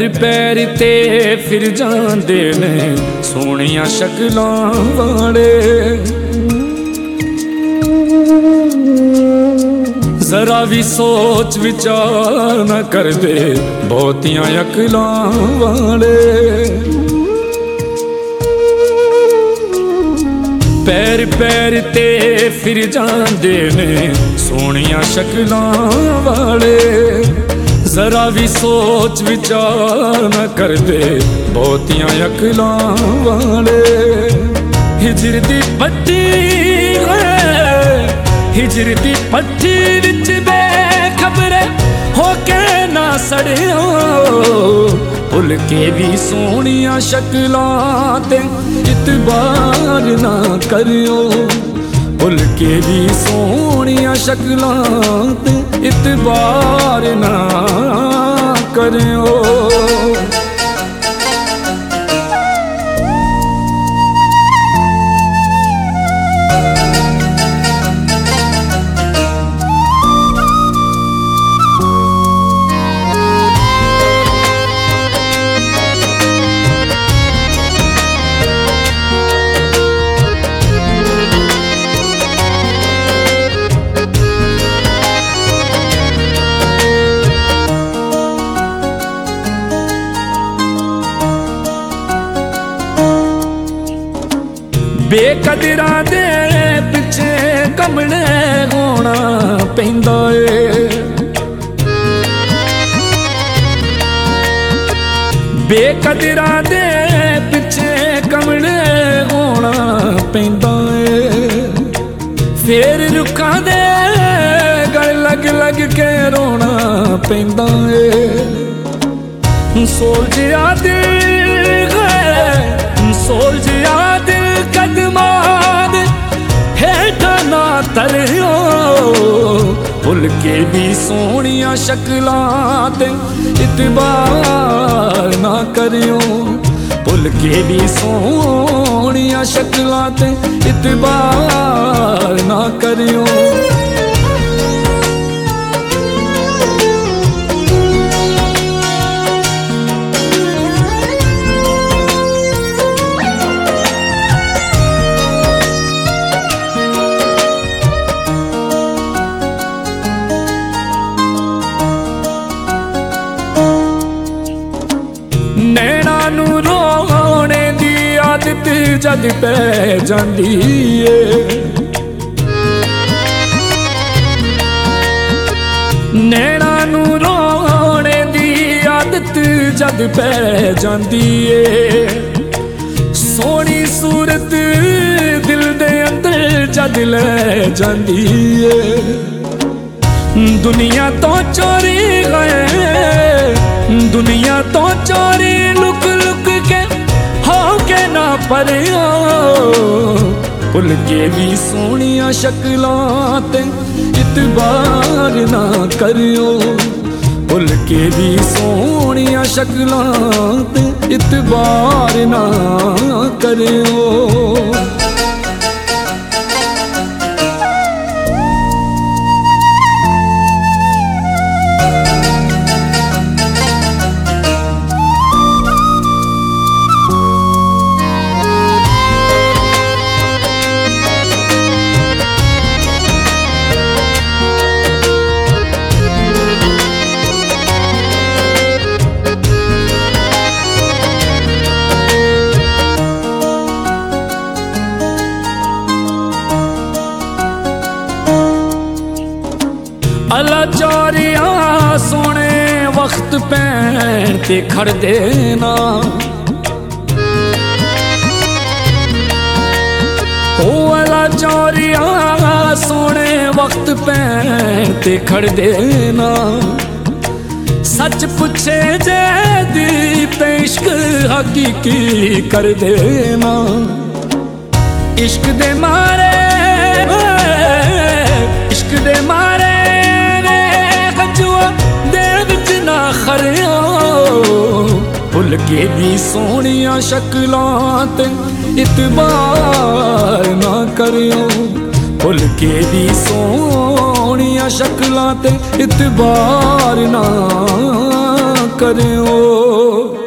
पैर पैर ते फिर जांदे ने सोहणियां शक्लां वाले। जरा भी सोच विचार न करदे बहुतियां अकलां वाले। पैर पैर ते फिर जांदे ने सोहणियां शक्लां वाले। जरा भी सोच विचार न करदे बहुतियां अकलां वाले। हिजर दी पट्टी हिजर दी पट्टी विच बेखबरे होके ना सड़ियो। भुल के भी सोहणियां शक्लां ते इतबार ना करियो। भुल के भी सोहणियां शक्लां ते इतबार ना करियो। बेकदरां दे पिछे कमले होना पैंदा ए। बेकदरां दे पिछे कमले होना पैंदा ए। फिर रुखां दे गल लग लग के रोना पैंदा ए। सोलजिया दिल सोलजिया दिल कदमां हेठा ना तरियो। भुल के भी सोहणियां शक्लां ते इतबार ना करियो। भुल के भी सोहणियां शक्लां ते इतबार ना करियो। नैना नू रोने दी आदत जद पै जांदी ए। नैना नू रोने दी आदत जद पै जांदी ए। सोहनी सूरत दिल दे अंदर जद ले जांदी ए। दुनिया तो चोरी गए दुनिया तो चोरी लुक लुक के हो के ना परियो। भुल के भी सोहणियां शक्लां ते इतबार ना करियो। भुल के भी सोहणियां शक्लां ते इतबार ना करियो। अला चारिया सोने वक्त पैण ते खड़ देना। ओ अला चारिया सोने वक्त पैण ते खड़ देना। सच पुछे जे दी ते इश्क हकीकी कर देना। इश्क दे मारे इश्क दे मारे दे विच ना खरियो। भुल के भी सोहणियां शक्लां ते इतबार ना करियो। भुल के भी सोहणियां शक्लां ते इतबार ना करियो।